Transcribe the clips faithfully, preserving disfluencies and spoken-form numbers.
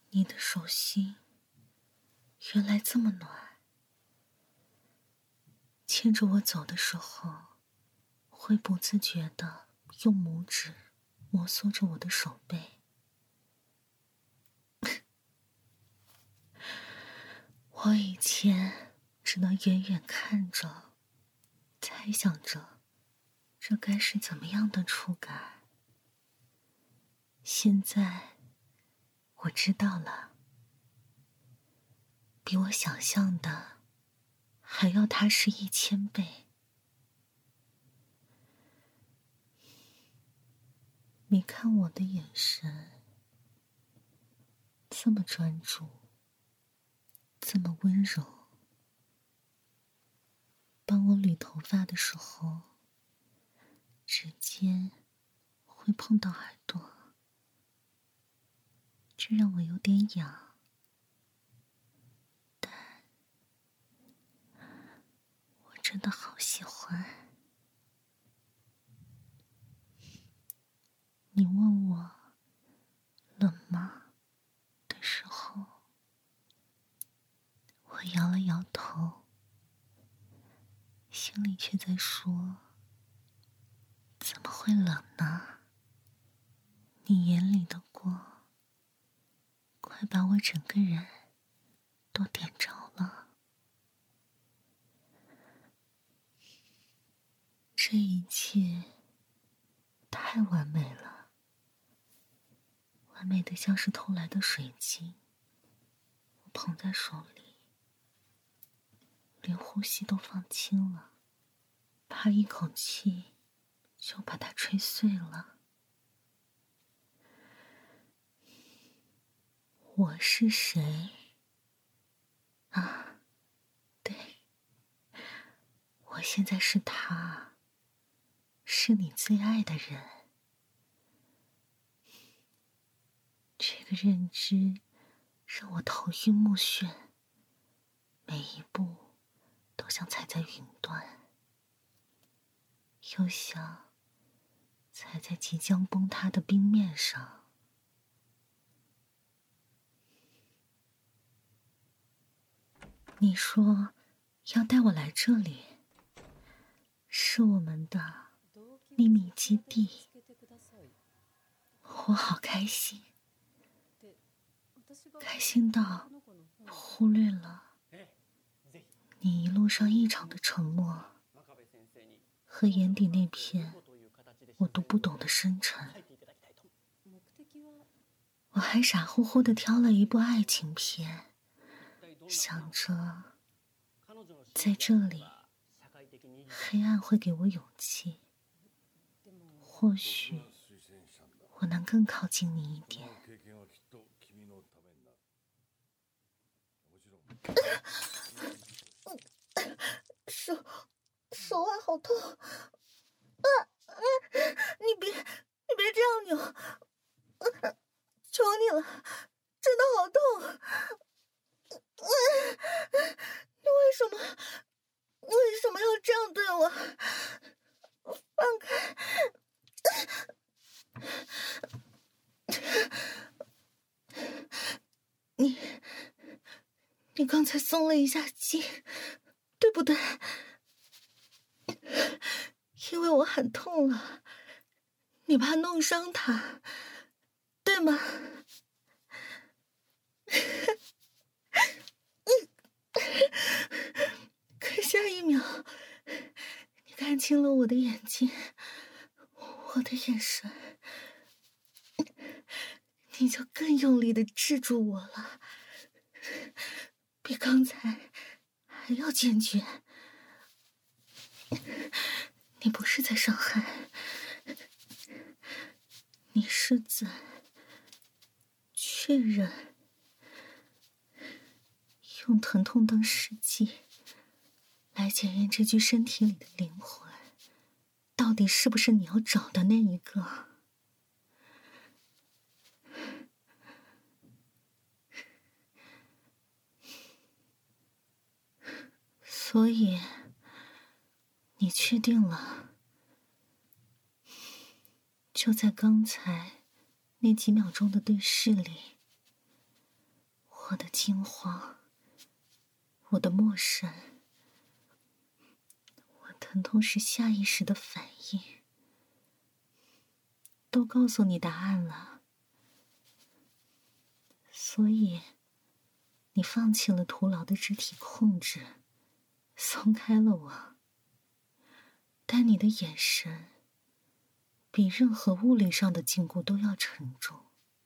你的手心原来这么暖，牵着我走的时候，会不自觉地用拇指摩挲着我的手背。我以前只能远远看着，猜想着这该是怎么样的触感。现在我知道了，比我想象的还要踏实一千倍。你看我的眼神，这么专注，这么温柔。帮我捋头发的时候，指尖会碰到耳朵，这让我有点痒，但我真的好喜欢。你问我冷吗的时候，我摇了摇头，心里却在说，怎么会冷呢？你眼里的光，快把我整个人都点着了。这一切太完美了，完美的像是偷来的水晶，我捧在手里，连呼吸都放轻了，怕一口气就把它吹碎了。我是谁？啊，对，我现在是他，是你最爱的人。这个认知让我头晕目眩，每一步都像踩在云端，又像踩在即将崩塌的冰面上。你说要带我来这里，是我们的秘密基地，我好开心，开心到忽略了你一路上异常的沉默和眼底那片我读不懂的深沉。我还傻乎乎地挑了一部爱情片，想着在这里黑暗会给我勇气，或许我能更靠近你一点。手手腕好痛啊！啊你别你别这样扭，啊，求你了，真的好痛！啊，你为什么你为什么要这样对我？放开！你你刚才松了一下劲，对不对？因为我喊痛了，你怕弄伤他，对吗？可下一秒，你看清了我的眼睛，我的眼神，你就更用力地制住我了，比刚才还要坚决。你不是在伤害，你是在确认，用疼痛当试剂来检验这具身体里的灵魂，到底是不是你要找的那一个？所以你确定了，就在刚才那几秒钟的对视里， 我的惊慌，我的陌生，我疼痛时下意识的反应，都告诉你答案了。所以，你放弃了徒劳的肢体控制，松开了我。但你的眼神，比任何物理上的禁锢都要沉重。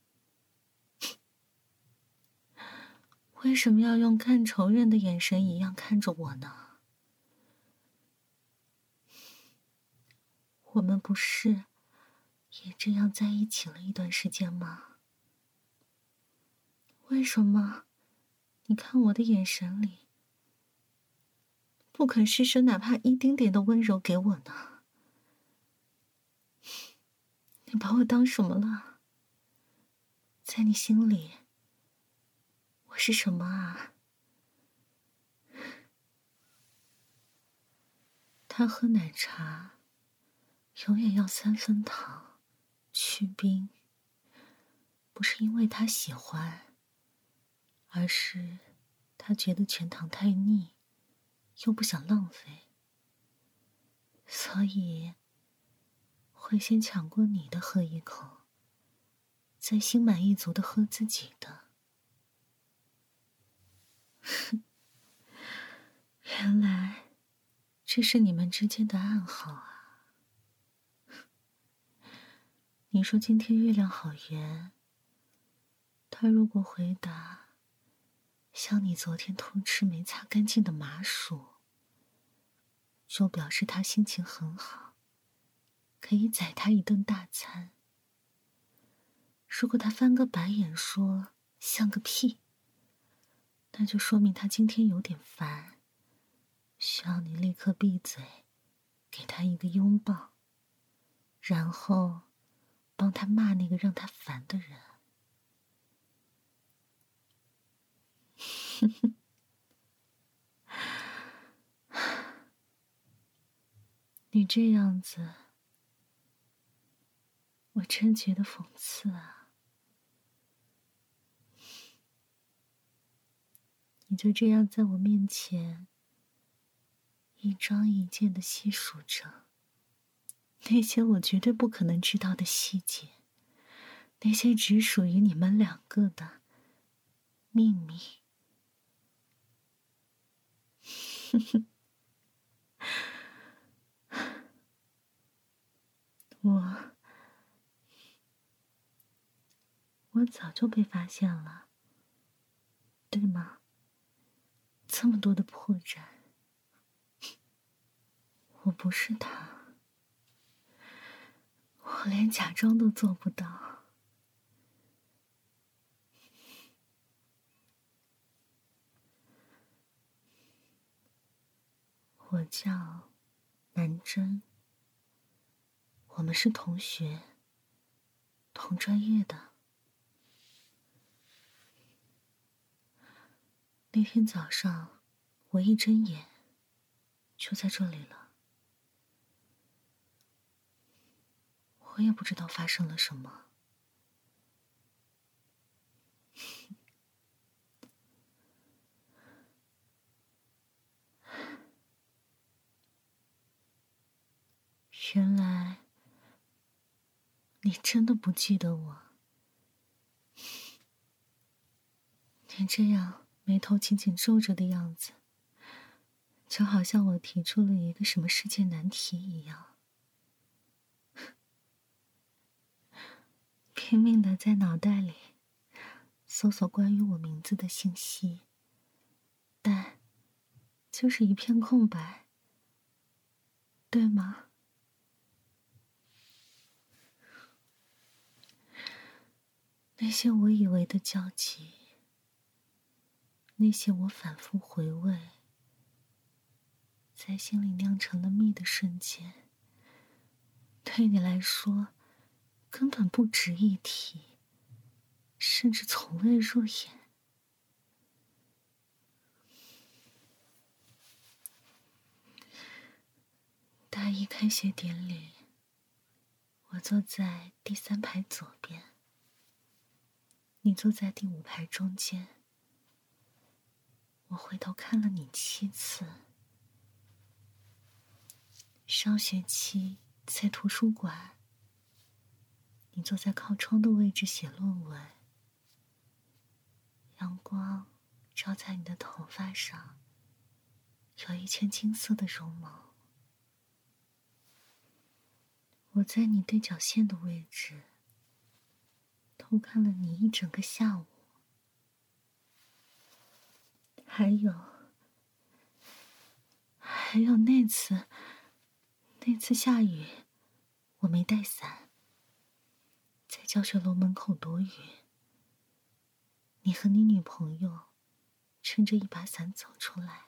为什么要用看仇人的眼神一样看着我呢？我们不是也这样在一起了一段时间吗？为什么你看我的眼神里不肯施舍哪怕一丁点的温柔给我呢？你把我当什么了？在你心里，我是什么啊？他喝奶茶永远要三分糖，去冰，不是因为他喜欢，而是他觉得全糖太腻，又不想浪费，所以会先抢过你的喝一口，再心满意足地喝自己的。原来这是你们之间的暗号啊。你说今天月亮好圆，他如果回答像你昨天偷吃没擦干净的麻薯，就表示他心情很好，可以宰他一顿大餐。如果他翻个白眼说像个屁，那就说明他今天有点烦，需要你立刻闭嘴，给他一个拥抱，然后帮他骂那个让他烦的人。你这样子，我真觉得讽刺啊。你就这样在我面前一张一件地细数着那些我绝对不可能知道的细节，那些只属于你们两个的秘密。我我早就被发现了，对吗？这么多的破绽，我不是他，我连假装都做不到。我叫南真，我们是同学，同专业的。那天早上，我一睁眼就在这里了。我也不知道发生了什么。原来你真的不记得我。你这样眉头紧紧皱着的样子，就好像我提出了一个什么世界难题一样，拼命地在脑袋里搜索关于我名字的信息，但就是一片空白，对吗？那些我以为的交集，那些我反复回味，在心里酿成了蜜的瞬间，对你来说根本不值一提，甚至从未入眼。大一开学典礼，我坐在第三排左边，你坐在第五排中间。 我回头看了你七次。上学期在图书馆，你坐在靠窗的位置写论文，阳光照在你的头发上，有一圈金色的绒毛。我在你对角线的位置偷看了你一整个下午。还有还有那次那次下雨，我没带伞，在教学楼门口躲雨，你和你女朋友撑着一把伞走出来，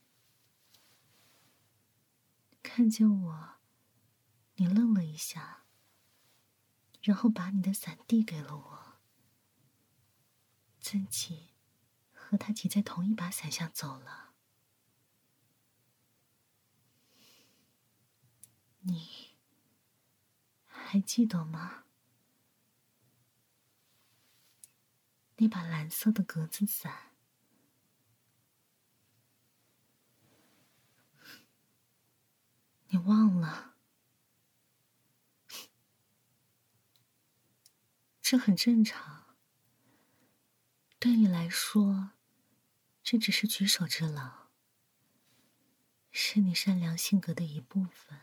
看见我，你愣了一下，然后把你的伞递给了我，自己和他挤在同一把伞下走了。你还记得吗？那把蓝色的格子伞，你忘了？这很正常，对你来说，这只是举手之劳，是你善良性格的一部分。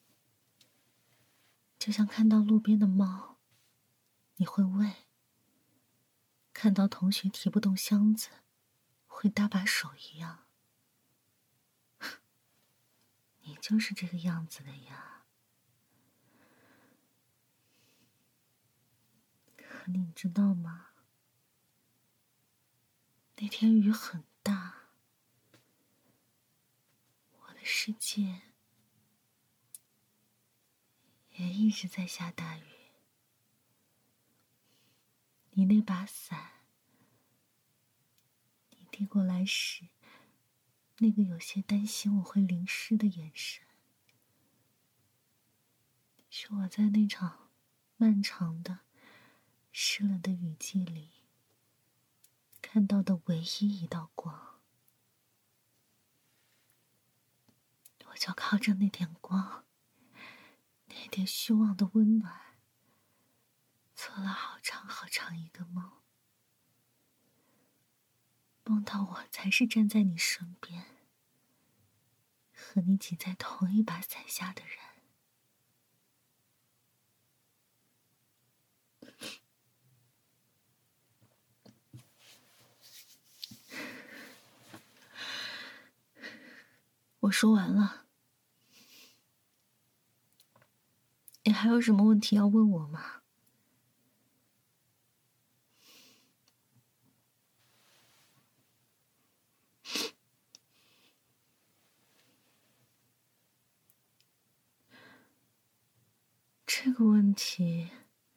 就像看到路边的猫，你会喂；看到同学提不动箱子，会搭把手一样。你就是这个样子的呀。可你知道吗？那天雨很大，我的世界也一直在下大雨。你那把伞，你递过来时，那个有些担心我会淋湿的眼神，是我在那场漫长的湿冷的雨季里看到的唯一一道光。我就靠着那点光，那点虚妄的温暖，做了好长好长一个梦，梦到我才是站在你身边，和你挤在同一把伞下的人。我说完了，你还有什么问题要问我吗？这个问题，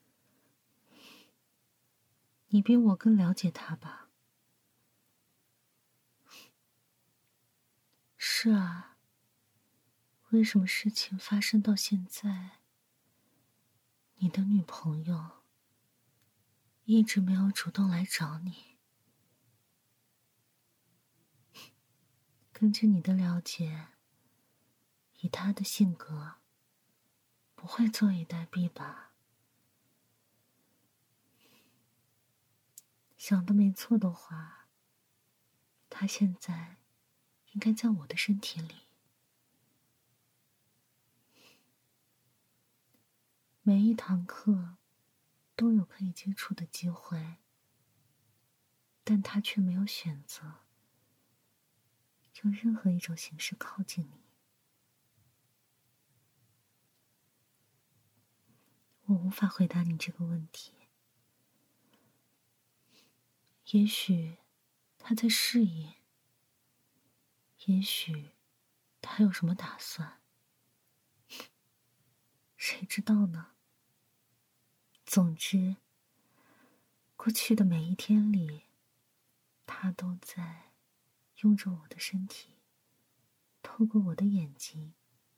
你比我更了解他吧？是啊，为什么事情发生到现在，你的女朋友一直没有主动来找你？根据你的了解，以她的性格，不会坐以待毙吧？想得没错的话，她现在应该在我的身体里。每一堂课都有可以接触的机会，但她却没有选择用任何一种形式靠近你。我无法回答你这个问题。也许他在适应，也许他有什么打算，谁知道呢？总之，过去的每一天里，他都在用着我的身体，透过我的眼睛，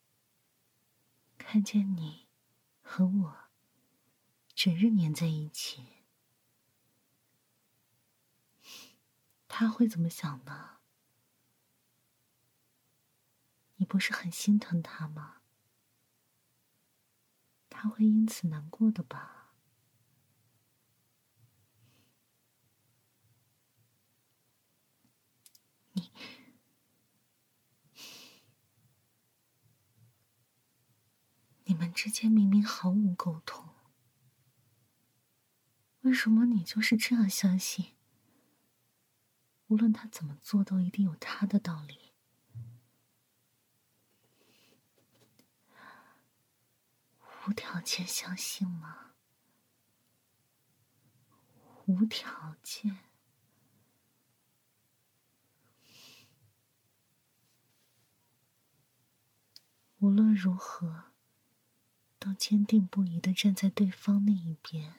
看见你和我整日黏在一起。他会怎么想呢？ 你不是很心疼他吗？他会因此难过的吧？你，你们之间明明毫无沟通，为什么你就是这样相信，无论他怎么做都一定有他的道理？无条件相信吗？无条件。无论如何，都坚定不移地站在对方那一边。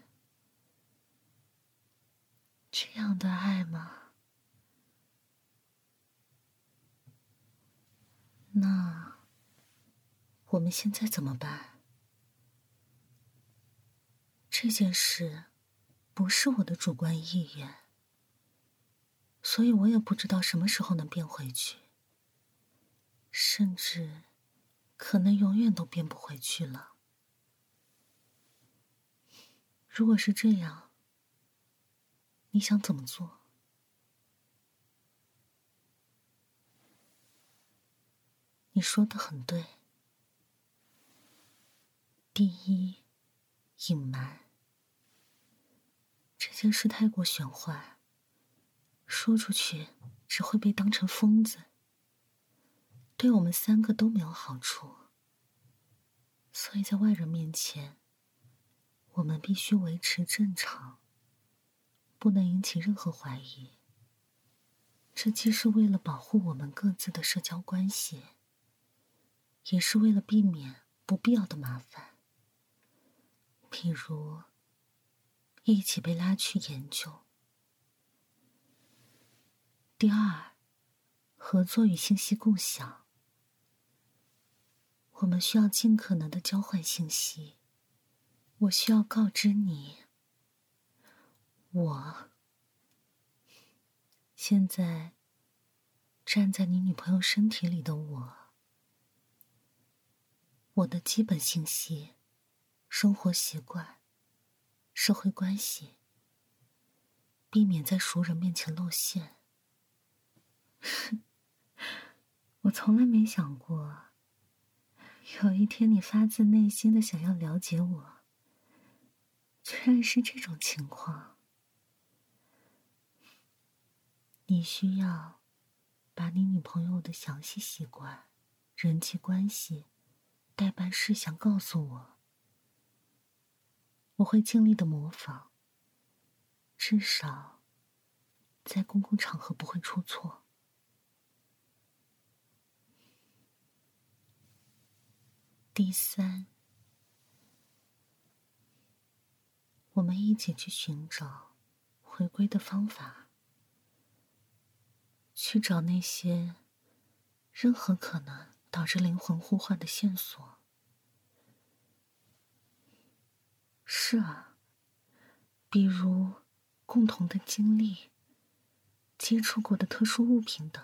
这样的爱吗？那我们现在怎么办？这件事不是我的主观意愿，所以我也不知道什么时候能变回去，甚至可能永远都变不回去了。如果是这样，你想怎么做？你说的很对。第一，隐瞒。这件事太过玄幻，说出去只会被当成疯子，对我们三个都没有好处。所以在外人面前，我们必须维持正常，不能引起任何怀疑。这既是为了保护我们各自的社交关系，也是为了避免不必要的麻烦，譬如一起被拉去研究。第二，合作与信息共享。我们需要尽可能的交换信息。我需要告知你，我现在站在你女朋友身体里的我，我的基本信息、生活习惯、社会关系，避免在熟人面前露馅。我从来没想过，有一天你发自内心的想要了解我，居然是这种情况。你需要把你女朋友的详细习惯、人际关系、待办事项告诉我，我会尽力的模仿，至少在公共场合不会出错。第三，我们一起去寻找回归的方法，去找那些任何可能导致灵魂互换的线索。是啊，比如共同的经历、接触过的特殊物品等。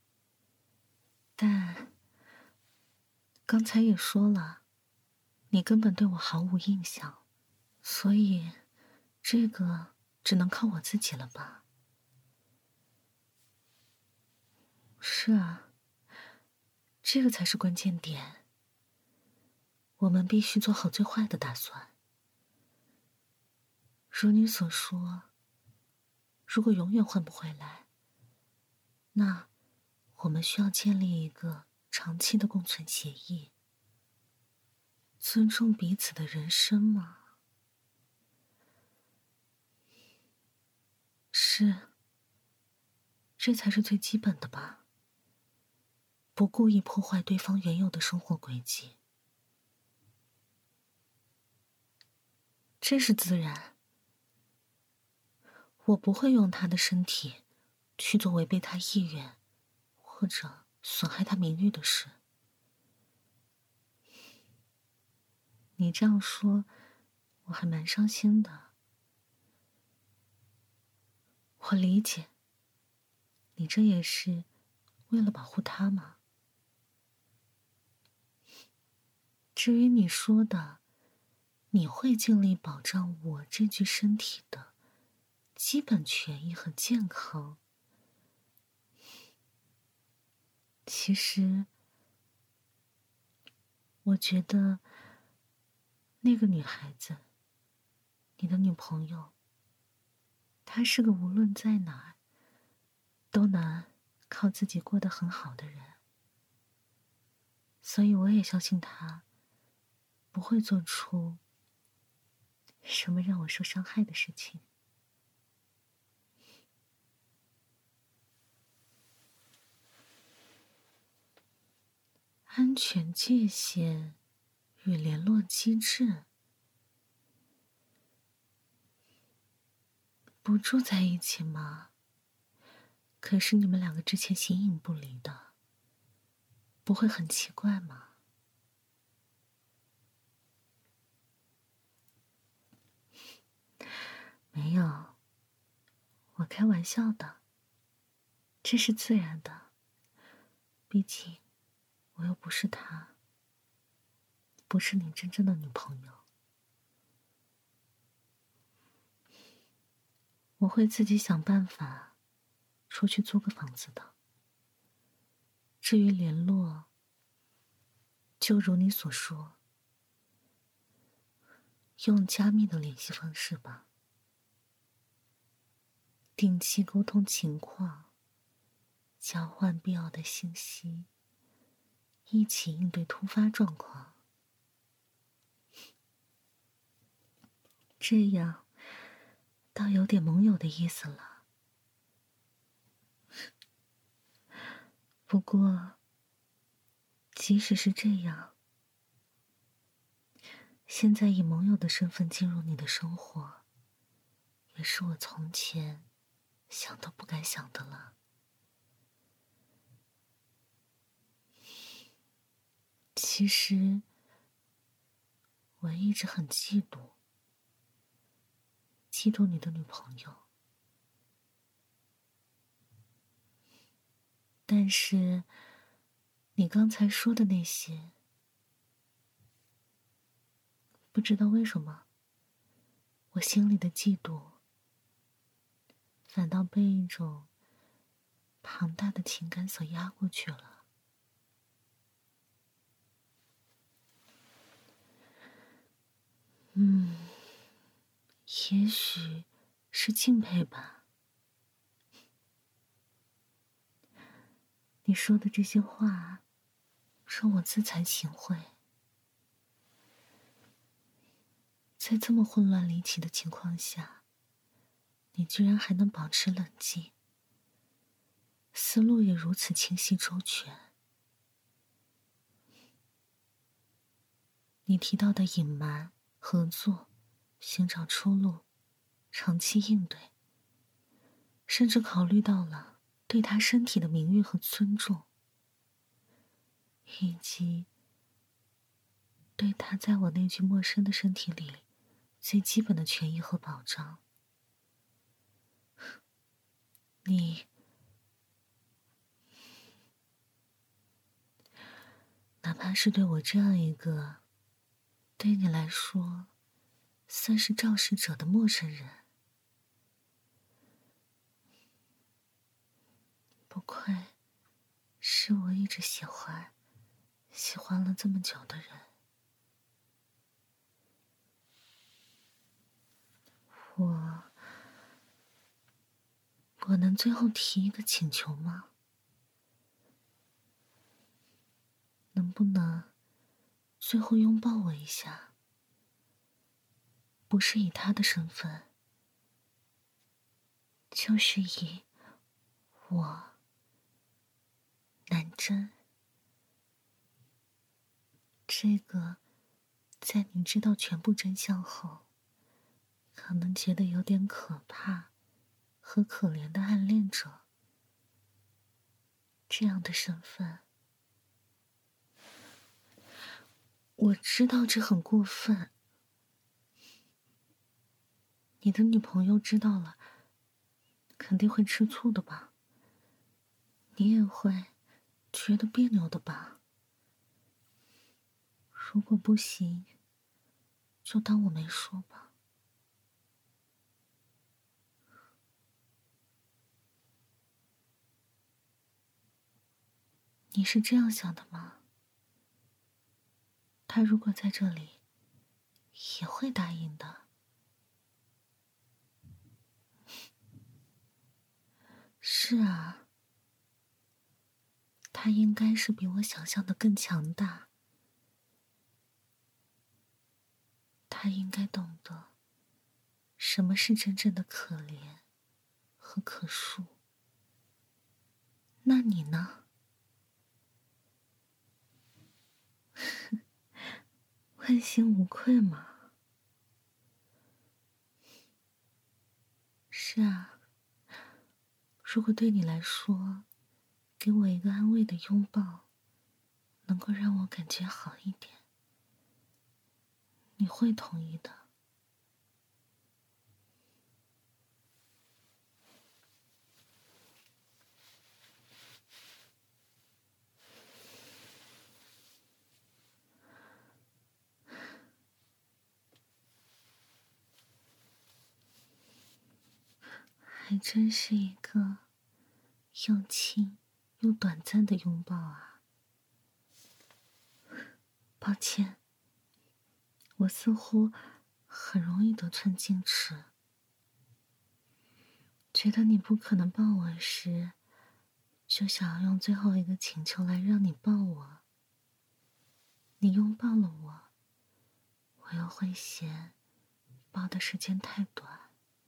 但刚才也说了，你根本对我毫无印象，所以这个只能靠我自己了吧？是啊，这个才是关键点。我们必须做好最坏的打算。如你所说，如果永远换不回来，那我们需要建立一个长期的共存协议，尊重彼此的人生嘛。是，这才是最基本的吧。不故意破坏对方原有的生活轨迹，这是自然。我不会用他的身体去做违背他意愿或者损害他名誉的事。你这样说，我还蛮伤心的。我理解，你这也是为了保护他嘛。 至于你说的，你会尽力保障我这具身体的基本权益和健康，其实，我觉得那个女孩子，你的女朋友，她是个无论在哪儿都能靠自己过得很好的人，所以我也相信她不会做出什么让我受伤害的事情。安全界限与联络机制，不住在一起吗？可是你们两个之前形影不离的，不会很奇怪吗？没有，我开玩笑的，这是自然的，毕竟我又不是他，不是你真正的女朋友。我会自己想办法出去租个房子的。至于联络，就如你所说，用加密的联系方式吧，定期沟通情况，交换必要的信息，一起应对突发状况。这样倒有点盟友的意思了。不过，即使是这样，现在以盟友的身份进入你的生活，也是我从前想都不敢想的了。其实，我一直很嫉妒，嫉妒你的女朋友。但是，你刚才说的那些，不知道为什么，我心里的嫉妒，反倒被一种庞大的情感所压过去了。嗯，也许是敬佩吧。你说的这些话，让我自惭形秽。在这么混乱离奇的情况下，你居然还能保持冷静，思路也如此清晰周全。你提到的隐瞒、合作、寻找出路、长期应对，甚至考虑到了对他身体的名誉和尊重，以及对他在我那具陌生的身体里最基本的权益和保障。你哪怕是对我这样一个对你来说算是肇事者的陌生人，不愧是我一直喜欢喜欢了这么久的人。我我能最后提一个请求吗？能不能最后拥抱我一下？不是以他的身份，就是以我南真这个在你知道全部真相后可能觉得有点可怕和可怜的暗恋者这样的身份。我知道这很过分，你的女朋友知道了肯定会吃醋的吧，你也会觉得别扭的吧。 如果不行，就当我没说吧。你是这样想的吗？他如果在这里，也会答应的。是啊，他应该是比我想象的更强大。他应该懂得什么是真正的可怜和可恕。那你呢？问心无愧嘛。是啊，如果对你来说，给我一个安慰的拥抱，能够让我感觉好一点，你会同意的。还真是一个又轻又短暂的拥抱啊。抱歉，我似乎很容易得寸进尺，觉得你不可能抱我时，就想要用最后一个请求来让你抱我。你拥抱了我，我又会嫌抱的时间太短。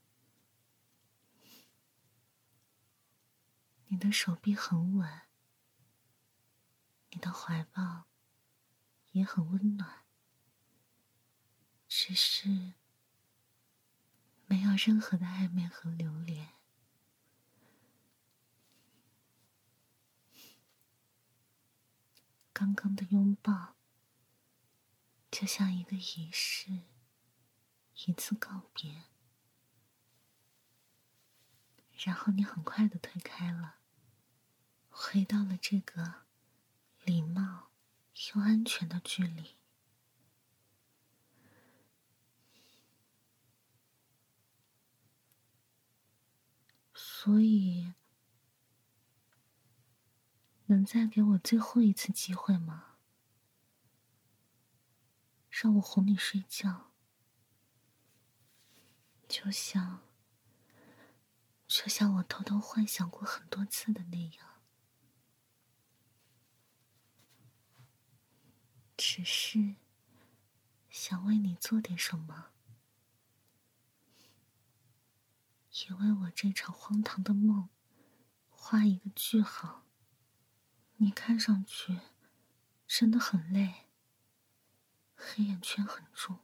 你的手臂很稳，你的怀抱也很温暖，只是没有任何的暧昧和留恋。刚刚的拥抱就像一个仪式，一次告别，然后你很快的推开了，回到了这个礼貌又安全的距离。所以，能再给我最后一次机会吗？让我哄你睡觉，就像，就像我偷偷幻想过很多次的那样。只是想为你做点什么，也为我这场荒唐的梦画一个句号。你看上去真的很累，黑眼圈很重，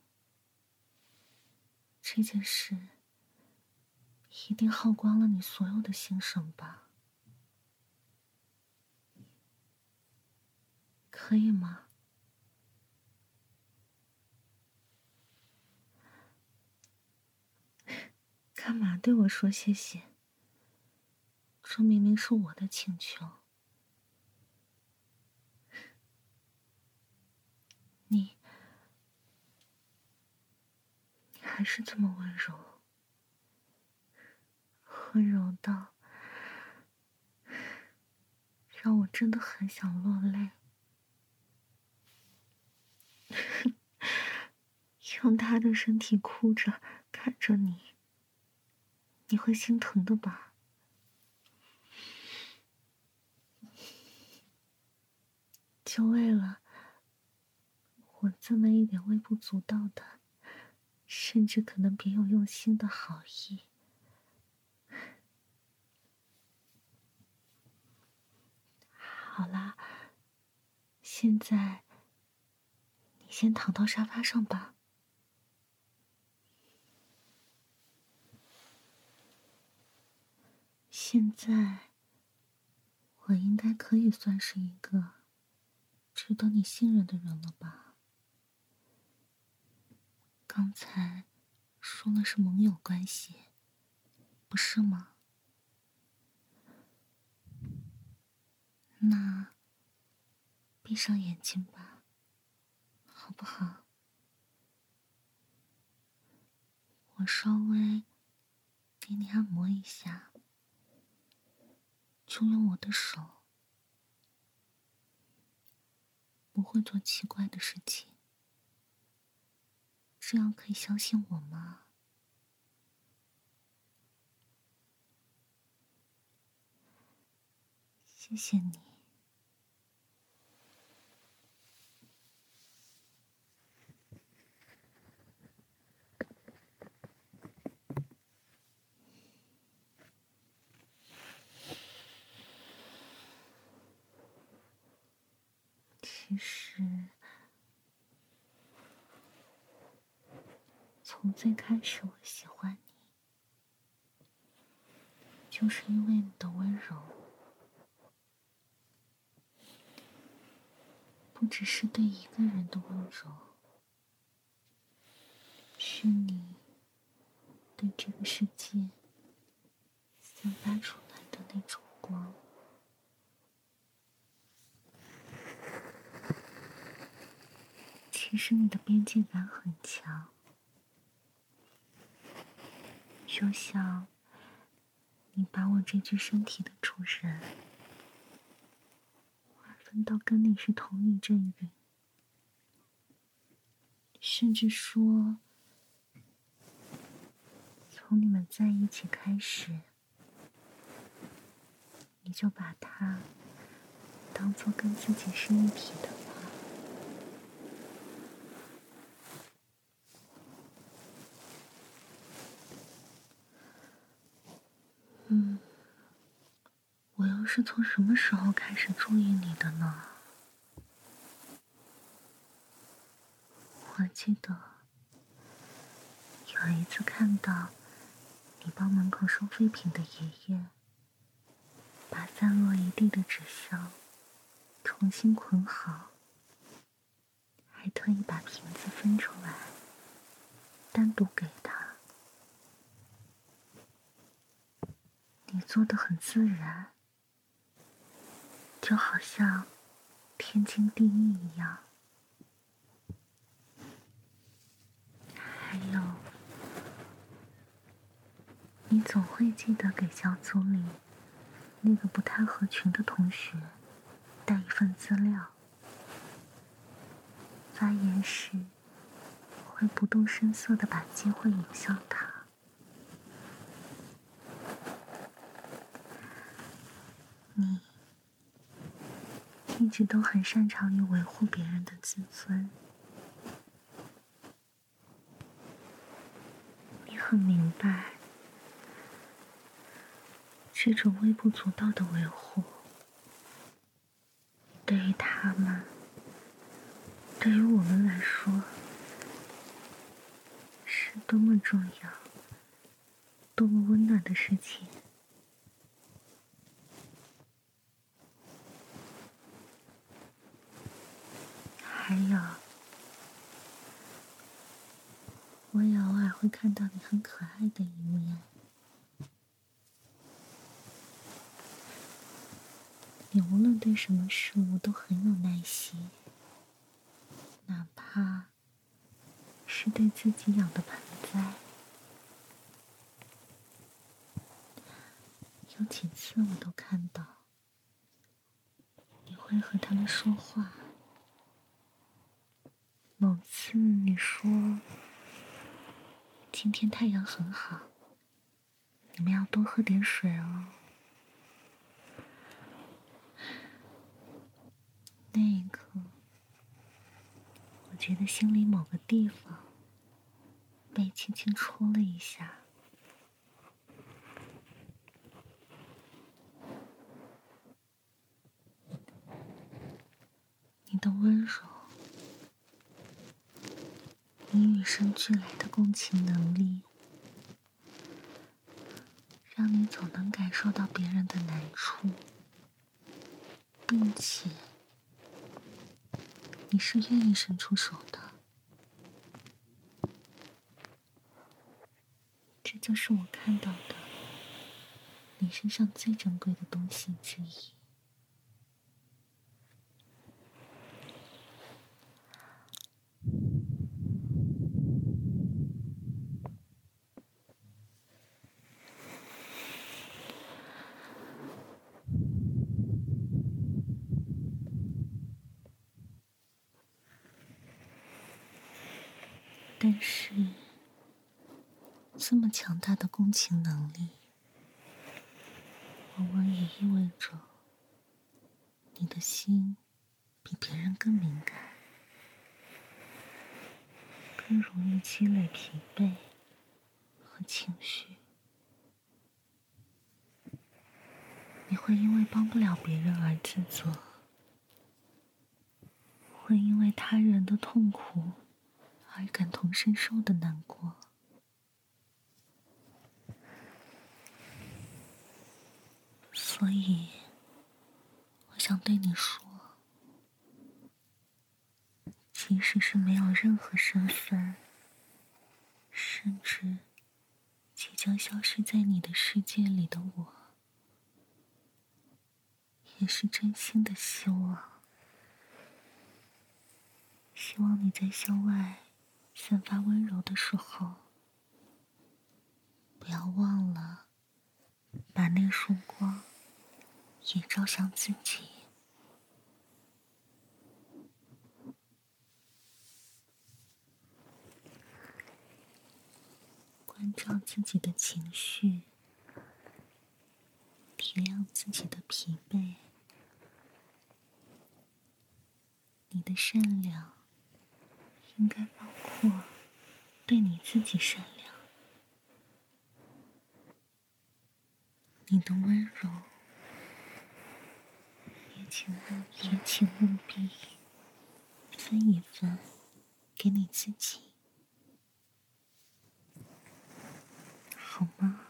这件事一定耗光了你所有的心神吧？可以吗？干嘛对我说谢谢？这明明是我的请求。你，你还是这么温柔，温柔到让我真的很想落泪。用他的身体哭着看着你，你会心疼的吧？就为了我这么一点微不足道的，甚至可能别有用心的好意。好啦，现在你先躺到沙发上吧。现在我应该可以算是一个值得你信任的人了吧？刚才说了是盟友关系，不是吗？那闭上眼睛吧，好不好？我稍微给你按摩一下，就用我的手，不会做奇怪的事情，这样可以相信我吗？谢谢你。其实，从最开始我喜欢你，就是因为你的温柔，不只是对一个人的温柔，是你对这个世界散发出来的那种光。其实你的边界感很强，就像你把我这具身体的主人划分到跟你是同一阵营，甚至说从你们在一起开始，你就把它当作跟自己是一体的话，嗯，我又是从什么时候开始注意你的呢？我记得有一次看到你帮门口收废品的爷爷把散落一地的纸箱重新捆好，还特意把瓶子分出来单独给他。你做得很自然，就好像天经地义一样。还有，你总会记得给小组里那个不太合群的同学带一份资料，发言时会不动声色地把机会引向他。你一直都很擅长于维护别人的自尊，你很明白这种微不足道的维护对于他们，对于我们来说是多么重要，多么温暖的事情。还有，我也偶尔会看到你很可爱的一面。你无论对什么事物都很有耐心，哪怕是对自己养的盆栽。有几次我都看到你会和他们说话。某次你说今天太阳很好，你们要多喝点水哦。那一刻，我觉得心里某个地方被轻轻戳了一下。你的温柔，你与生俱来的共情能力，让你总能感受到别人的难处，并且你是愿意伸出手的。这就是我看到的你身上最珍贵的东西之一。 但是，这么强大的共情能力，往往也意味着你的心比别人更敏感，更容易积累疲惫和情绪。你会因为帮不了别人而自责，会因为他人的痛苦而感同身受的难过。所以，我想对你说，即使是没有任何身份，甚至即将消失在你的世界里的我，也是真心的希望，希望你在向外散发温柔的时候，不要忘了把那束光也照向自己。关照自己的情绪，体谅自己的疲惫。你的善良应该包括对你自己善良，你的温柔也请务也请务必分一分给你自己，好吗？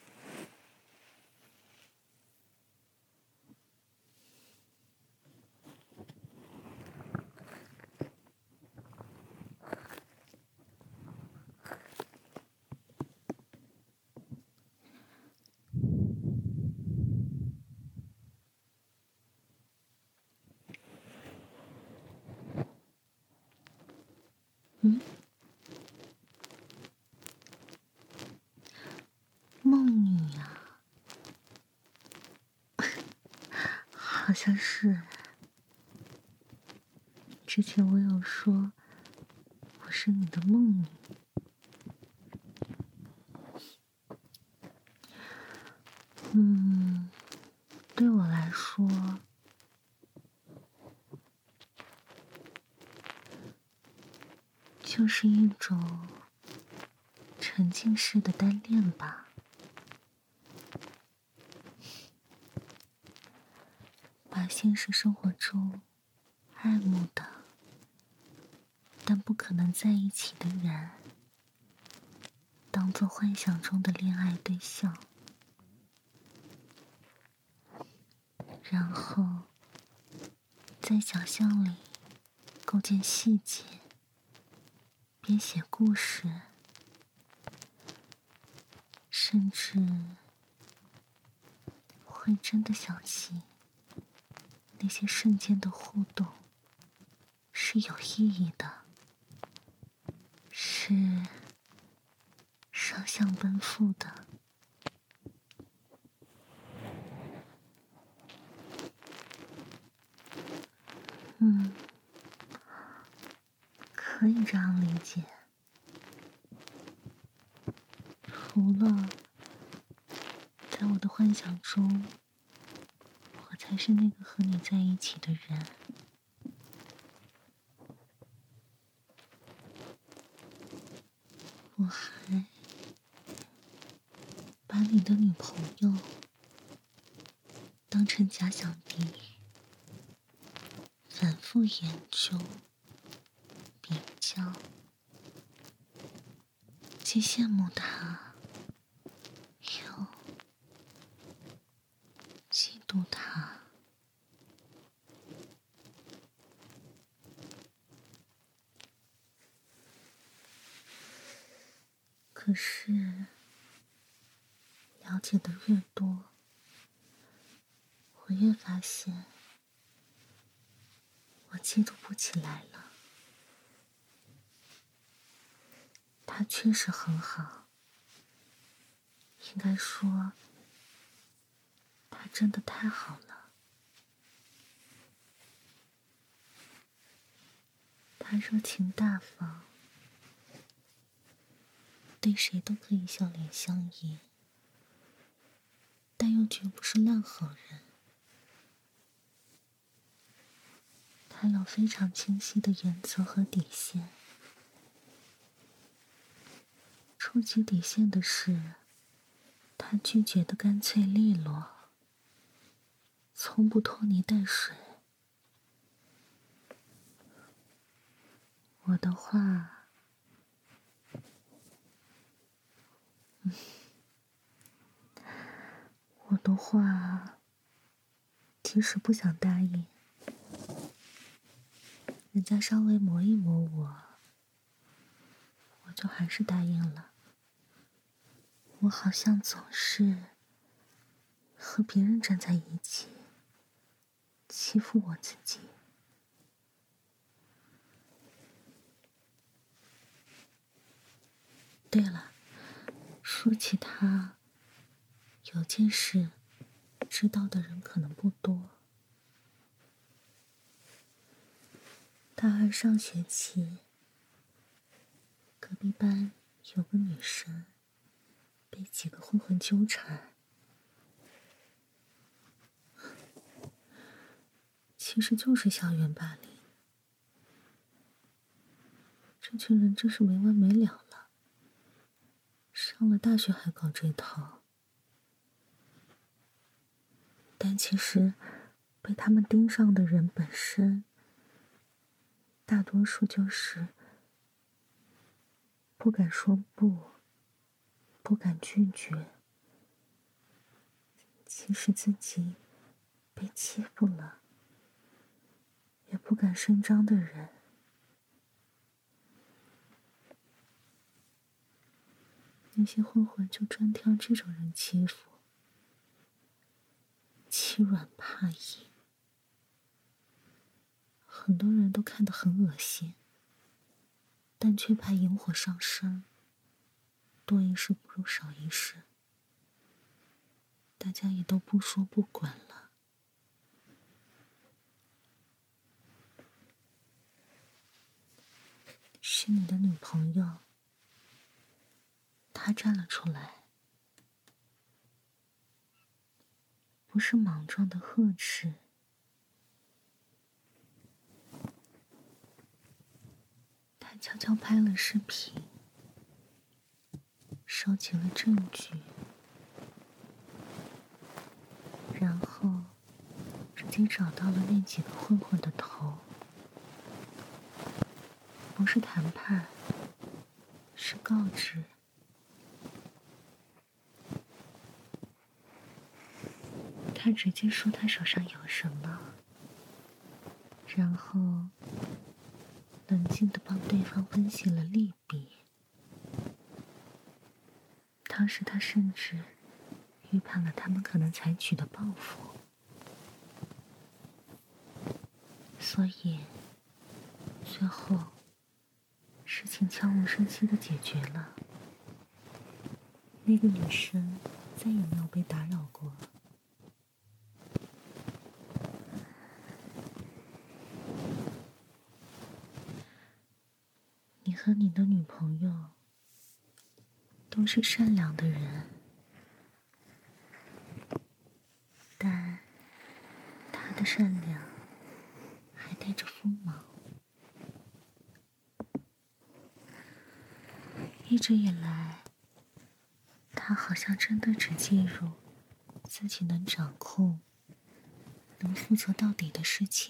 嗯，梦女啊，好像是。之前我有说我是你的梦女，嗯，对我来说，就是一种沉浸式的单恋吧。把现实生活中爱慕的但不可能在一起的人当作幻想中的恋爱对象，然后在想象里构建细节，编写故事，甚至会真的相信那些瞬间的互动是有意义的，是双向奔赴的。嗯，可以这样理解。除了在我的幻想中，我才是那个和你在一起的人，我还把你的女朋友当成假想敌，反复研究、比较，既羡慕她，又嫉妒她。可是了解的越多，我越发现我嫉妒不起来了。他确实很好，应该说他真的太好了。他热情大方， 对谁都可以笑脸相迎，但又绝不是烂好人。他有非常清晰的原则和底线，触及底线的事，他拒绝的干脆利落，从不拖泥带水。我的话，嗯，我的话，即使不想答应，人家稍微磨一磨我，我就还是答应了。我好像总是和别人站在一起，欺负我自己。对了，说起他，有件事知道的人可能不多。大二上学期，隔壁班有个女生被几个混混纠缠，其实就是校园霸凌。这群人真是没完没了了，上了大学还搞这套。但其实被他们盯上的人本身，大多数就是不敢说不，不敢拒绝，即使自己被欺负了，也不敢声张的人。那些混混就专挑这种人欺负，欺软怕硬，很多人都看得很恶心，但却怕引火上身，多一事不如少一事，大家也都不说不管了。是你的女朋友，她站了出来，不是莽撞的呵斥，她悄悄拍了视频，收集了证据，然后直接找到了那几个混混的头。不是谈判，是告知。他直接说他手上有什么，然后冷静地帮对方分析了利弊。当时他甚至预判了他们可能采取的报复，所以最后事情悄无声息地解决了。那个女生再也没有被打扰过。你和你的女朋友都是善良的人，但她的善良还带着锋芒。一直以来，她好像真的只介入自己能掌控、能负责到底的事情，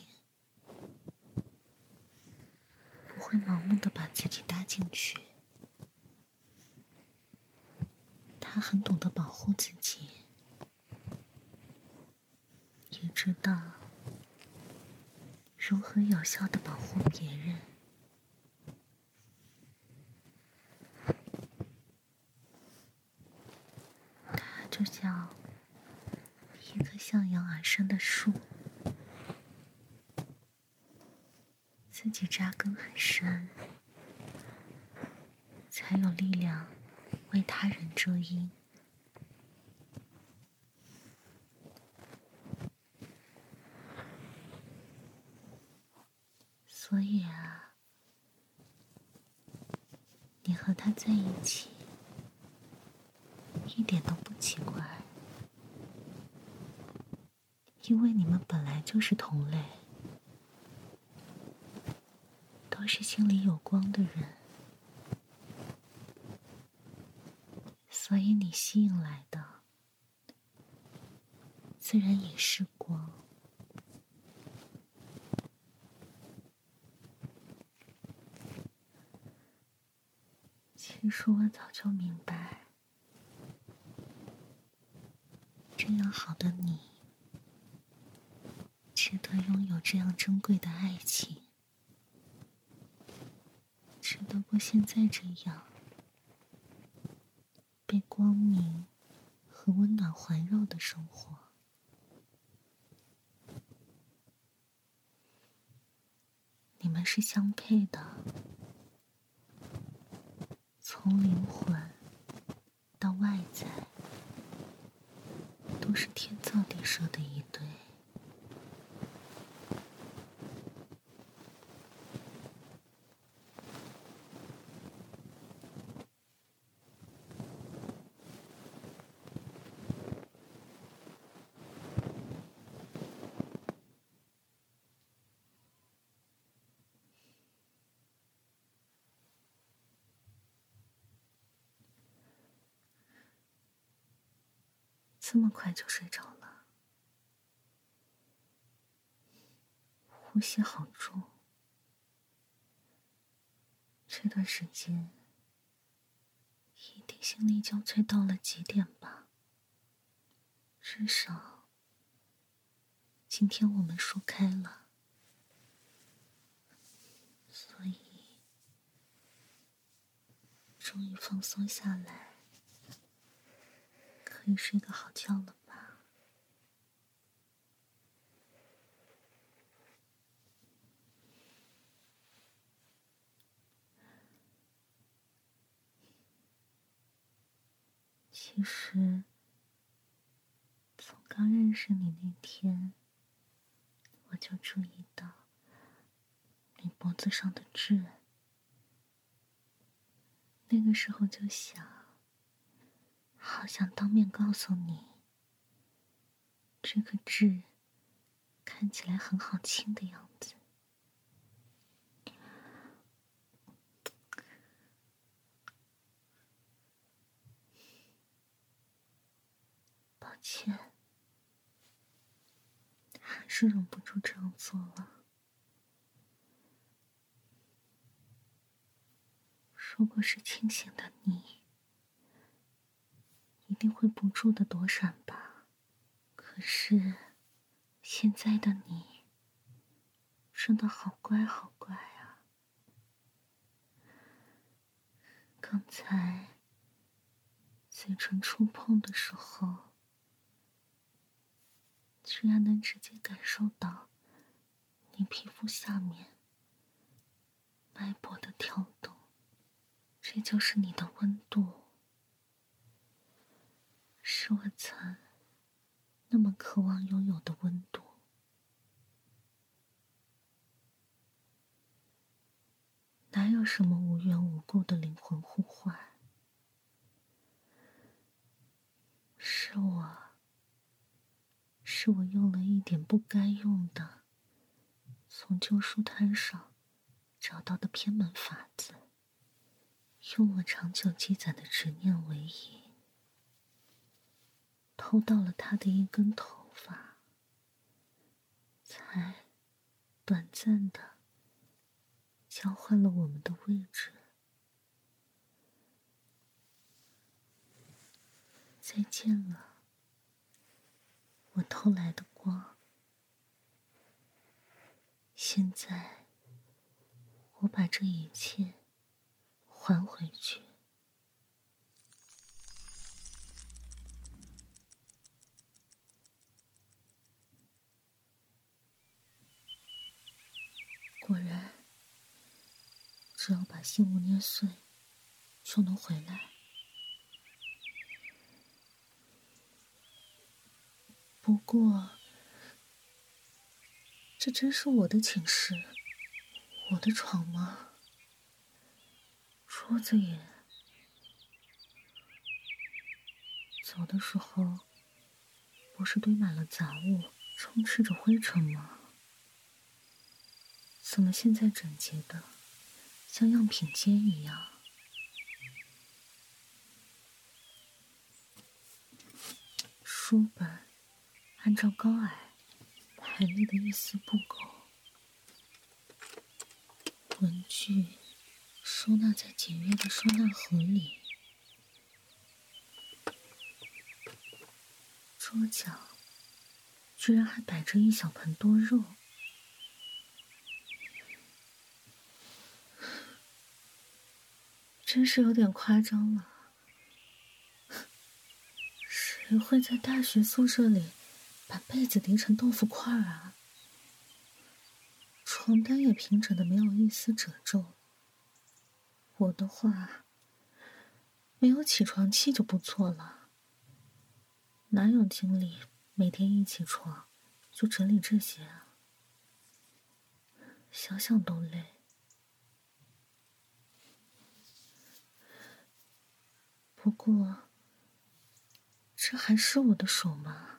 不会盲目的把自己搭进去。她很懂得保护自己，也知道如何有效的保护别人。她就像一棵向阳而生的树，自己扎根很深，才有力量为他人遮阴。所以啊，你和他在一起， 一点都不奇怪，因为你们本来就是同类，都是心里有光的人，所以你吸引来的自然也是光。其实我早就明白，这样好的你，值得拥有这样珍贵的爱情，值得过现在这样被光明和温暖环绕的生活。你们是相配的，从灵魂到外在，都是天造地设的一对。这么快就睡着了，呼吸好重。这段时间一定心力交瘁到了极点吧？至少今天我们说开了，所以终于放松下来，可以睡个好觉了吧？其实从刚认识你那天，我就注意到你脖子上的痣。那个时候就想，好想当面告诉你，这个痣看起来很好清的样子。抱歉，还是忍不住这样做了。如果是清醒的你，一定会不住的躲闪吧。可是现在的你真的好乖好乖啊。刚才嘴唇触碰的时候，居然能直接感受到你皮肤下面脉搏的跳动，这就是你的温度，是我曾那么渴望拥有的温度。哪有什么无缘无故的灵魂互换？是我，是我用了一点不该用的，从旧书摊上找到的偏门法子，用我长久积攒的执念为引，偷到了他的一根头发，才短暂的交换了我们的位置。再见了，我偷来的光。现在我把这一切还回去。果然，只要把信物捏碎，就能回来。不过，这真是我的寝室，我的床吗？桌子也…… 走的时候不是堆满了杂物，充斥着灰尘吗？怎么现在整洁的像样品间一样？书本按照高矮排列的一丝不苟，文具收纳在简约的收纳盒里，桌角居然还摆着一小盆多肉。真是有点夸张了。谁会在大学宿舍里把被子叠成豆腐块啊？床单也平整的没有一丝褶皱。我的话，没有起床气就不错了，哪有精力每天一起床就整理这些啊？想想都累。不过，这还是我的手吗？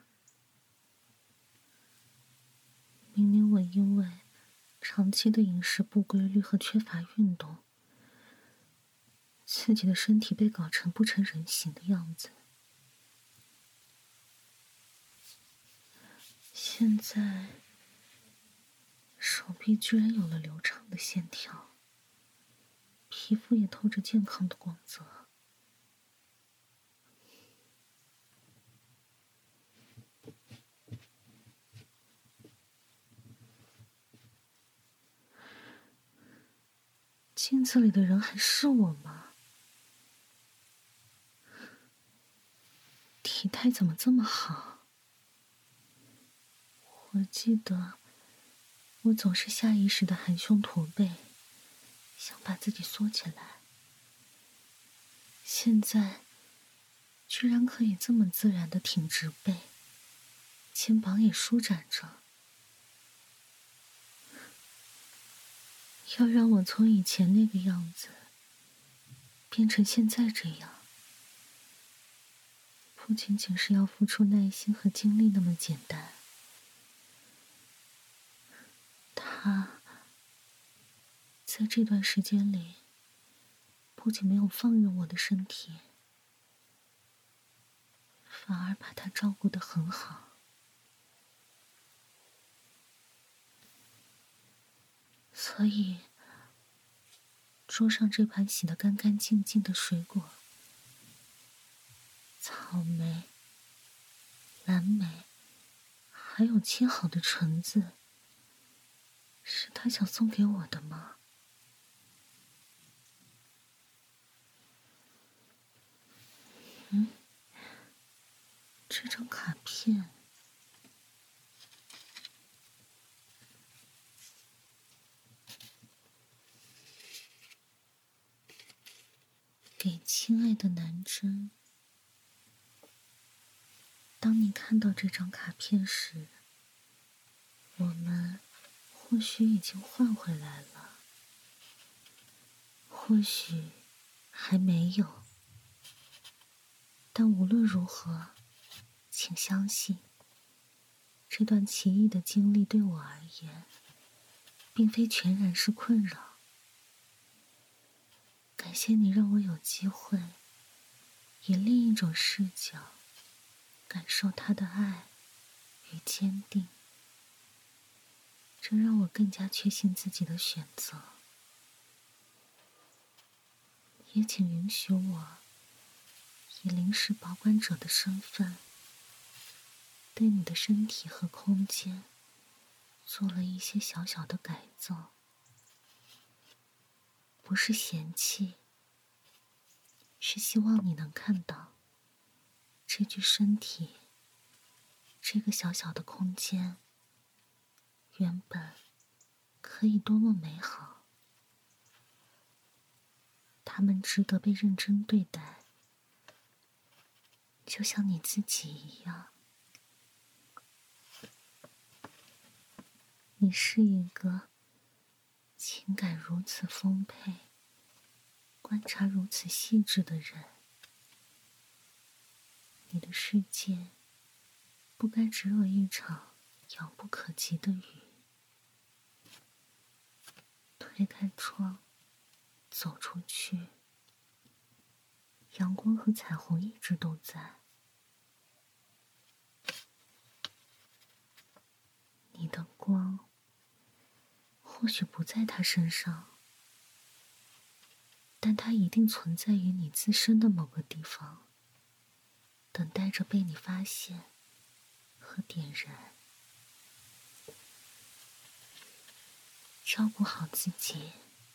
明明我因为长期的饮食不规律和缺乏运动，自己的身体被搞成不成人形的样子，现在手臂居然有了流畅的线条，皮肤也透着健康的光泽。镜子里的人还是我吗？体态怎么这么好？我记得我总是下意识的含胸驼背，想把自己缩起来，现在居然可以这么自然的挺直背，肩膀也舒展着。要让我从以前那个样子变成现在这样，不仅仅是要付出耐心和精力那么简单。他在这段时间里不仅没有放任我的身体，反而把它照顾得很好。所以桌上这盘洗得干干净净的水果，草莓、蓝莓，还有切好的橙子，是他想送给我的吗？嗯，这张卡片，给亲爱的南真。当你看到这张卡片时，我们或许已经换回来了，或许还没有。但无论如何，请相信，这段奇异的经历对我而言，并非全然是困扰。感谢你让我有机会，以另一种视角，感受他的爱与坚定。这让我更加确信自己的选择。也请允许我以临时保管者的身份，对你的身体和空间做了一些小小的改造。不是嫌弃，是希望你能看到，这具身体，这个小小的空间，原本可以多么美好。他们值得被认真对待，就像你自己一样。你是一个情感如此丰沛、观察如此细致的人。 你的世界不该只有一场遥不可及的雨。推开窗，走出去，阳光和彩虹一直都在。你的光或许不在他身上，但它一定存在于你自身的某个地方，等待着被你发现和点燃。照顾好自己，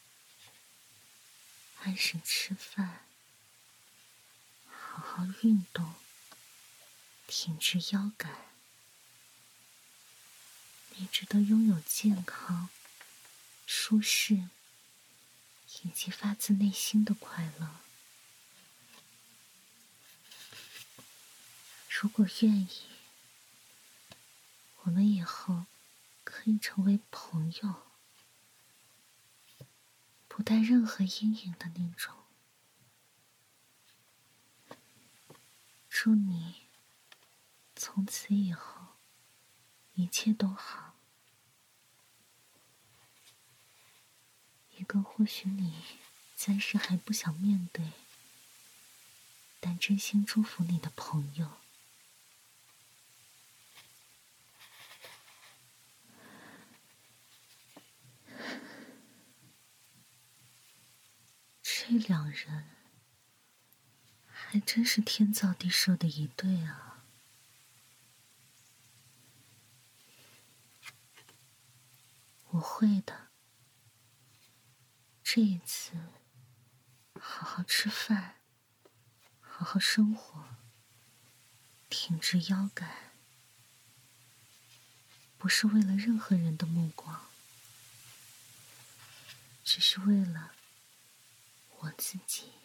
按时吃饭，好好运动，挺直腰杆。你值得拥有健康、舒适以及发自内心的快乐。如果愿意，我们以后可以成为朋友，不带任何阴影的那种。祝你从此以后一切都好。一个或许你暂时还不想面对，但真心祝福你的朋友。这两人还真是天造地设的一对啊。我会的。这一次，好好吃饭，好好生活，挺直腰杆，不是为了任何人的目光，只是为了我自己。